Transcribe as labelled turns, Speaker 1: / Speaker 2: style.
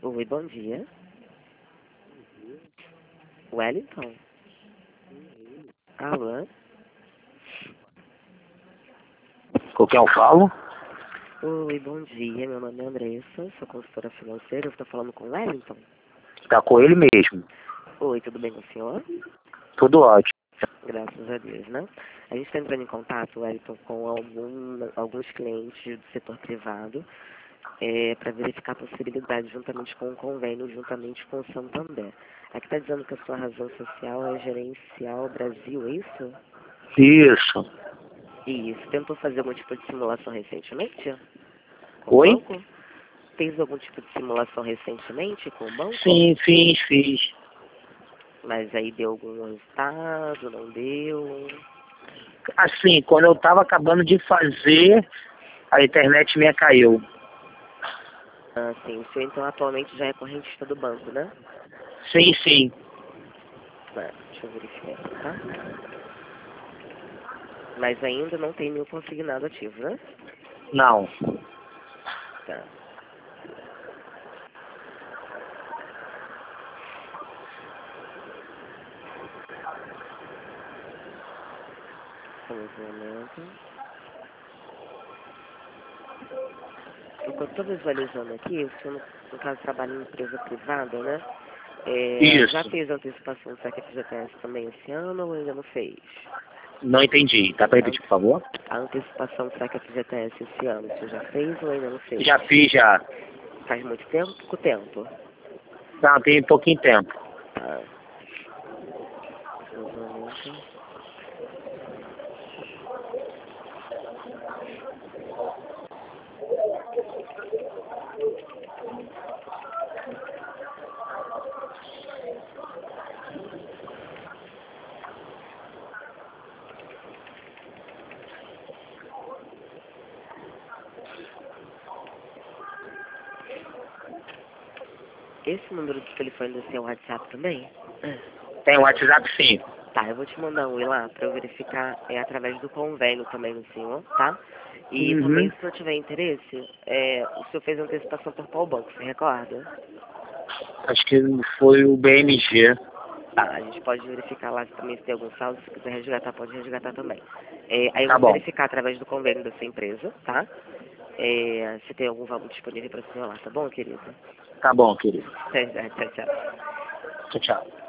Speaker 1: Oi, bom dia. Wellington? Alô?
Speaker 2: Com quem eu falo?
Speaker 1: Oi, bom dia. Meu nome é Andressa, sou consultora financeira. Eu estou falando com o Wellington?
Speaker 2: Tá com ele mesmo.
Speaker 1: Oi, tudo bem com o senhor?
Speaker 2: Tudo ótimo.
Speaker 1: Graças a Deus, né? A gente está entrando em contato, Wellington, com alguns clientes do setor privado para verificar a possibilidade, juntamente com o convênio, juntamente com o Santander. Aqui está dizendo que a sua razão social é gerencial Brasil, é isso?
Speaker 2: Isso.
Speaker 1: Isso. Tentou fazer algum tipo de simulação recentemente? Com o
Speaker 2: Oi?
Speaker 1: banco? Fez algum tipo de simulação recentemente com o banco?
Speaker 2: Sim, fiz.
Speaker 1: Mas aí deu algum resultado, não deu?
Speaker 2: Assim, quando eu tava acabando de fazer, a internet minha caiu.
Speaker 1: Ah, sim. O senhor então atualmente já é correntista do banco, né?
Speaker 2: Sim.
Speaker 1: Deixa eu verificar aqui, tá? Mas ainda não tem nenhum consignado ativo, né?
Speaker 2: Não.
Speaker 1: Tá. Vamos um momento. Enquanto eu estou visualizando aqui, o senhor, no caso, trabalha em empresa privada, né? Já
Speaker 2: Isso.
Speaker 1: fez antecipação do saque FGTS também esse ano ou ainda não fez?
Speaker 2: Não entendi. Dá pra repetir, por favor?
Speaker 1: A antecipação do saque FGTS esse ano, o senhor já fez ou ainda não fez?
Speaker 2: Já fiz, já.
Speaker 1: Faz muito tempo? Pouco tempo?
Speaker 2: Não, tem pouquinho tempo.
Speaker 1: Tá. Um momento. Esse número de telefone do seu WhatsApp também?
Speaker 2: Tem WhatsApp, sim.
Speaker 1: Tá, eu vou te mandar um lá para eu verificar através do convênio também no senhor, tá? E também, se eu tiver interesse, o senhor fez antecipação por qual banco, você recorda?
Speaker 2: Acho que foi o BMG.
Speaker 1: Tá, a gente pode verificar lá também se tem algum saldo, se quiser resgatar, pode resgatar também. Aí eu
Speaker 2: Tá
Speaker 1: vou
Speaker 2: bom.
Speaker 1: verificar através do convênio da sua empresa, tá? Se tem algum valor disponível para o senhor lá, tá bom, querido?
Speaker 2: Tá bom, querido.
Speaker 1: Tchau, tchau.
Speaker 2: Tchau.